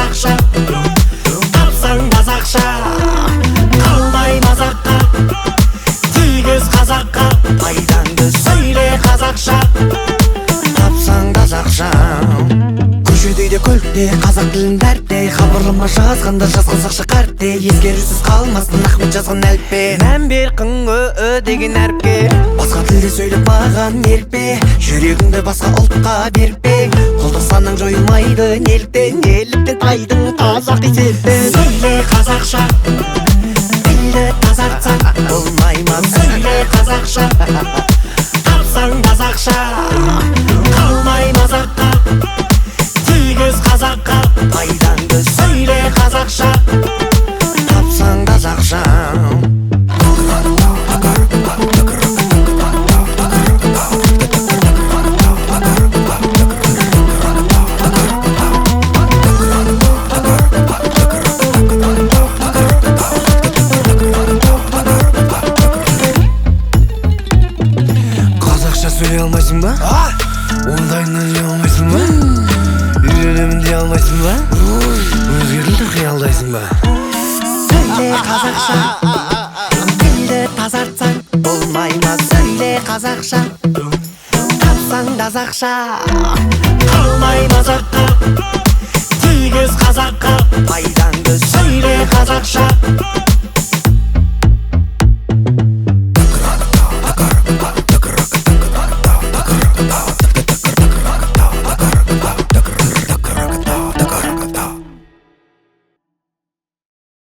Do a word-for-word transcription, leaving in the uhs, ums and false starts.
қазақша, тапсаң тазақша, қалмай мазаққа, тигіз қазаққа, пайдаңды сөйле қазақша, тапсаң тазақша. Көшедейде көлікте қазақ тілін дәрте, хабарлама жазғанда жаз қазақша қарте, ескерусіз қалмасын Ахмет жазған әліппе. Мән бер қың ö деген әріпке, басқа тілде сөйлеп маған ерікпе, жүрегіңді басқа ұлтқа беріппе. Құлдық санаң жойылмайды неліктен, неліктен тайдың қазақи селтен. Сөйле қазақша, тілді тазартсаң болмай ма? Сөйле қазақша, тапсаң тазақша, қалмай мазаққа, тигіз қазаққа, пайдаңды сөйле қазақша, тапсаң тазақша. Қазақша сөйлей алмайсың ба? Ондайынан жей алмайсың ба? Үйренемін дей алмайсың ба? Өзгерілді қиялдайсың ба? Сөйле қазақша, тілді тазартсаң болмай ма? Сөйле қазақша, тапсаң тазақша, қалмай мазаққа, тигіз қазаққа, пайдаңды сөйле қазақша.